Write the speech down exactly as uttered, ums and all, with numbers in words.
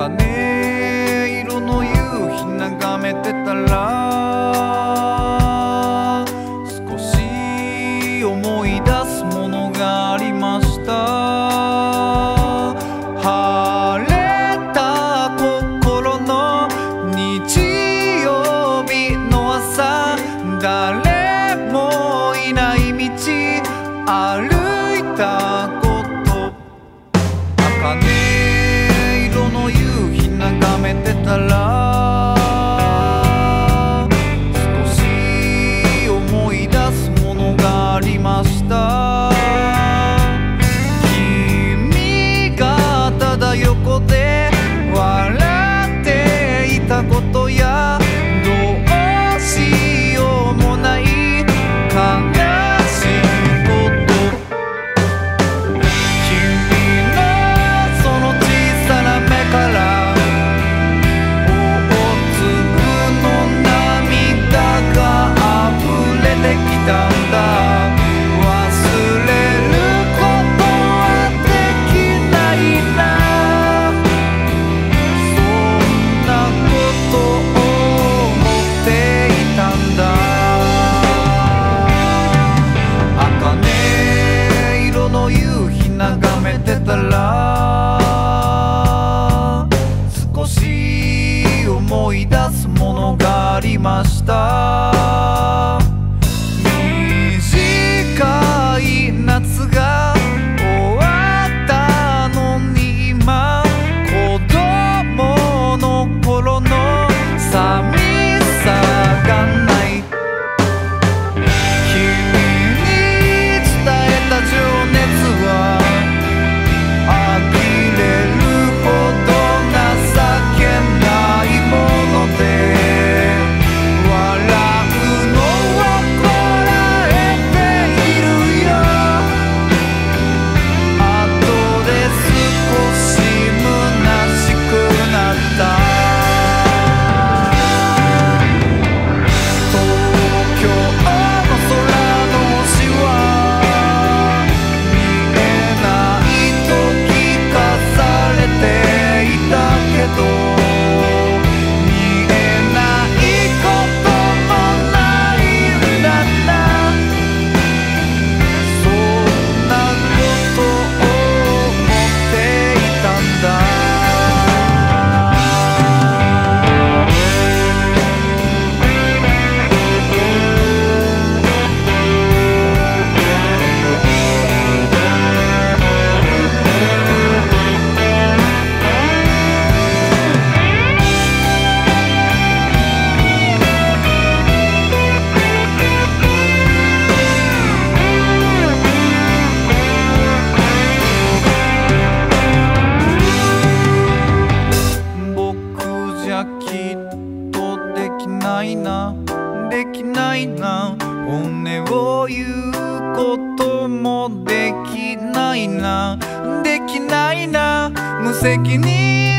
茜色の夕日眺めてたら少し思い出すものがありました。晴れた心の日曜日の朝、誰もいない道歩いたこと、茜色の夕日眺めてたら少し思い出すものがありました。君がただ横で笑っていたことや、どうしようもない悲しいこと、君のその小さな目から大粒の涙が溢れてきたんだ。忘れることはできないな、そんなことを思っていたんだ。茜色の夕日眺めてたら少し思い出すものがありました。短い夏が終わったのに今、子供の頃の寂しさがない。君に伝えた情熱は呆れるほど情けないもので、笑うのはこらえているよ。後で少し虚しくなった。東京の空の星は見えないと聞かされていたけど、見えないこともないんだな、そんなことを思っていたんだ。僕じゃきっとできないな、できないな、本音を言うこともできないな、できないな、無責任